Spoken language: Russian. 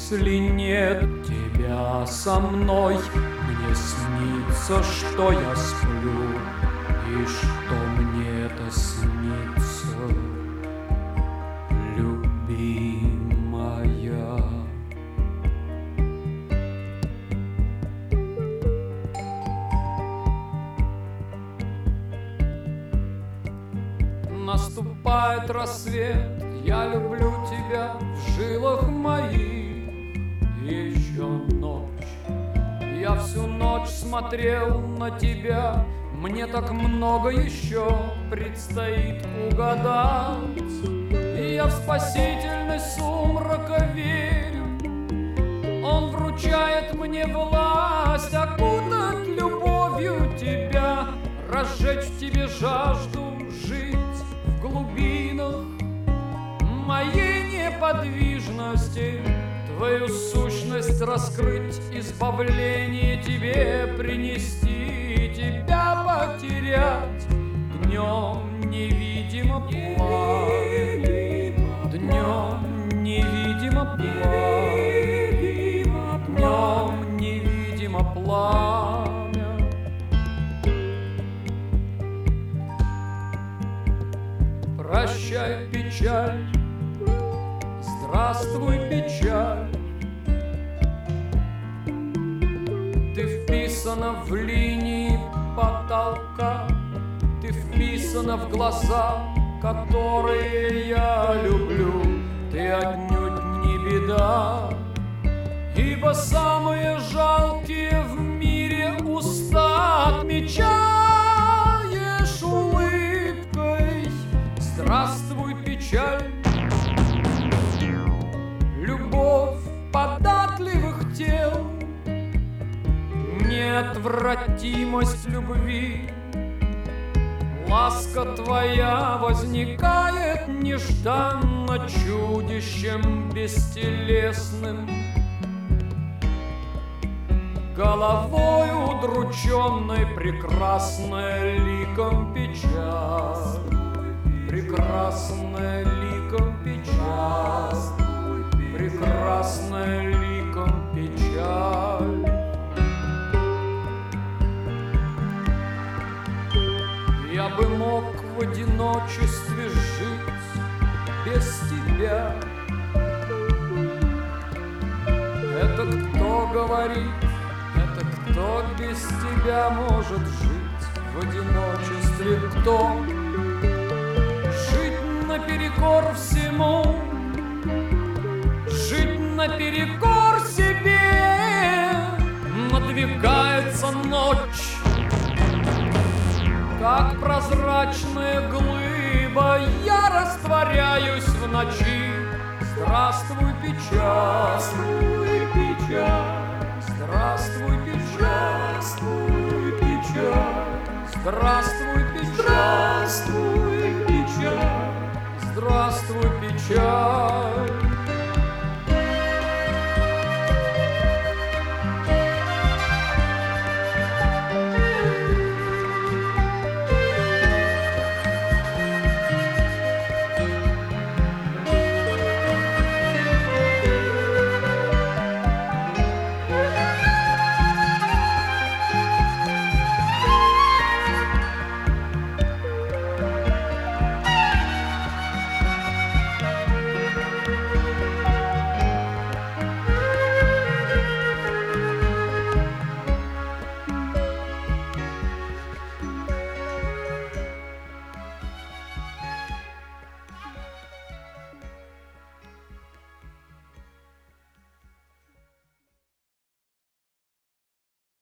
Если нет тебя со мной, мне снится, что я сплю, и что мне это снится, любимая. Наступает рассвет, я люблю тебя в жилах моих. Еще ночь, я всю ночь смотрел на тебя. Мне так много еще предстоит угадать. И я в спасительность сумрака верю. Он вручает мне власть окутать любовью тебя, разжечь в тебе жажду жить в глубинах моей неподвижности, твою сущность раскрыть, избавление тебе принести, тебя потерять днем невидимо пламя, днем невидимо пламя, днем невидимо пламя. Прощай, печаль, здравствуй, печаль. Ты вписана в линии потолка, ты вписана в глаза, которые я люблю. Ты отнюдь не беда, ибо самые жалкие в мире уста отмечаешь улыбкой. Здравствуй, печаль, любовь податливых тел, неотвратимость любви. Ласка твоя возникает нежданно чудищем бестелесным, головой удрученной прекрасная ликом печаль, прекрасная ликом печаль, прекрасная ликом печаль. Я бы мог в одиночестве жить без тебя. Это кто говорит, это кто без тебя может жить в одиночестве? Кто? Жить наперекор всему, жить наперекор себе. Надвигается ночь, как прозрачная глыба, я растворяюсь в ночи. Здравствуй, печаль, здравствуй, печаль, здравствуй, печаль, здравствуй, печаль, здравствуй.